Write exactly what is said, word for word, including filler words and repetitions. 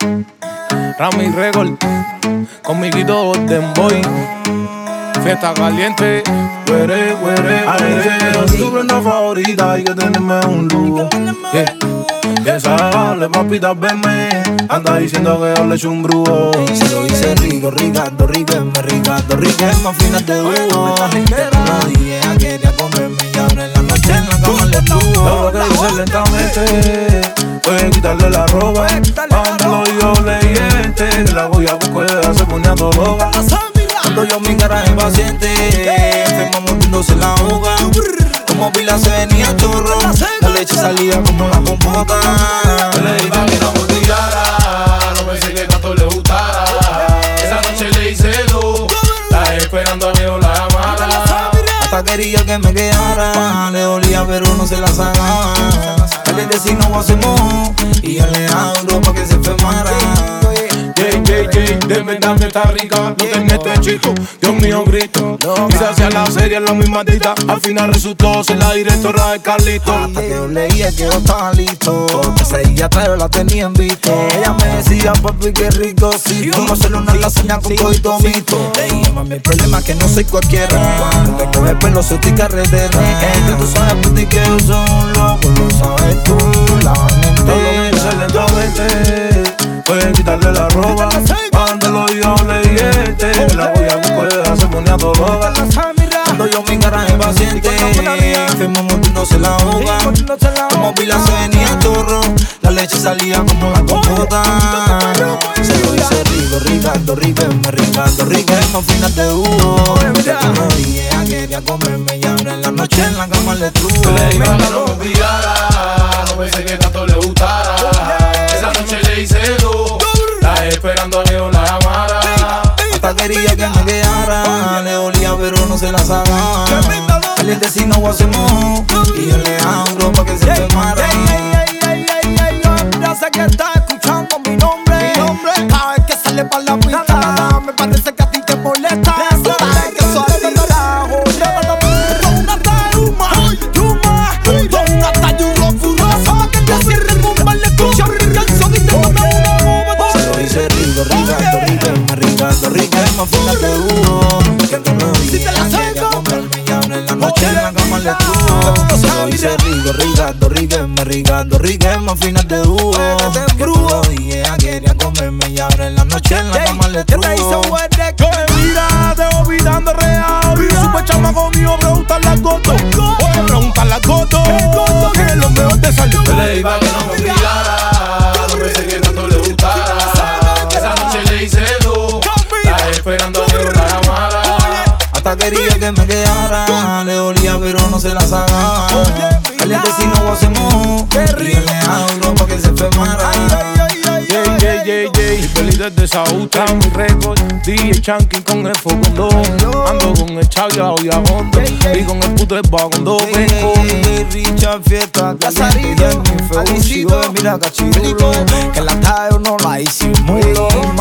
Rami Record, conmiguito Golden Boy. Fiesta caliente, huere, huere, huere. Tu prenda favorita hay que tenerme un lujo. Yeah. Que sale, papita, venme. Anda diciendo que yo le echo un brujo. Se lo hice rico, Ricardo, Riquelme, Ricardo, Riquelme, finas de Hugo. Te lo dije, ella quería comerme y ahora en la noche en la cama le tuvo. Todo lo que hice lentamente, puede quitarle la ropa. Cuando lo yo leyente, que la voy a buscar, se ponía todo loca. Cuando yo mi cara impaciente, enferma mordiéndose la boca. Como pila se venía chorro, la leche salía como la compota. Le dije que no me olvidara, no pensé que tanto le gustara. Esa noche le hice dos, la esperando a que yo la amara. Hasta quería que me quedara, le dolía pero no se la sacaba. El vecino hacemos y yo le abro pa' que se enfermara. Jay, Jay, Jay, de verdad que está rica. No te metes, chico, Dios mío, grito. Quise hacer la serie la misma tita. Al final resultó ser la directora de Carlito. Hasta que yo leía que yo estaba listo, que seguía atrás la tenía en visto. Ella me decía, papi, qué rico, sí. Vamos a hacerle una lasaña con codito mixto. Ey, mami, el problema es que no soy cualquiera. Cuando te coge pelo, soy tu carretera. Ey, tú sabes, puti, que yo soy un loco. Lo sabes tú, la mente. Todo lo que hice lentamente, pueden quitarle la ropa. Cuando lo yo le diente, la voy a buscar, se ponía todo loca. Cuando yo mi cara impaciente, enfermo mordiéndose la boca. Como pila se venía chorro, la leche salía como la compota. Se lo hice rico, Ricardo, Riquelme, Ricardo, Riquelme, finas de Hugo. Te conocí, ella quería comerme y ahora en la noche en la cama le tuvo. Le dije que no me olvidara, no pensé que tanto le gustara. Esa noche le hice dos, la esperando a que yo la amara. Hasta quería que me quedara, le dolía pero no se la sacaba. El vecino hacemos y yo le abro pa' que se enfermara. Ya sé que estás escuchando mi nombre. Cada vez que sale pa' la pista, me parece que a ti te molesta. Sabes que soy de carajo. Una taruma, yuma, una tayuro furioso. Que te cierre un mal escucha. Canción y te manda una bomba. Se lo hice rico, Ricardo, Riquelme, Ricardo, Riquelme, finas de Hugo. Que tú no digas, quería comerme y ahora en la noche en la cama le tuvo. Se lo hice rico, Ricardo, Riquelme, Ricardo, Riquelme, finas de Hugo. Que tú no digas, quería comerme y ahora en la noche en la cama le tuvo. Yo me mira, te voy olvidando real. Super chamaco mío, preguntarle al goto. Oye, preguntarle al goto, que es lo mejor de salir. Le dije que no me olvidara, no pensé que tanto le gustara. Esa noche le hice dos, la esperando a que yo la amara. Hasta quería que me quedara, le dolía pero no se la sacaba. El vecino hacemos y yo le abro pa' que se enfermara. Jay, Jay, Jay, Jay, feliz desde Saúl, Rami Record, D J Chankin con el fogondón. Ando con el Chavia y Agondo, y con el puto de Bagondo. Richard, fiesta, Casarillo, Febuccio, mira cachirulo, que la tayo no la hicimos.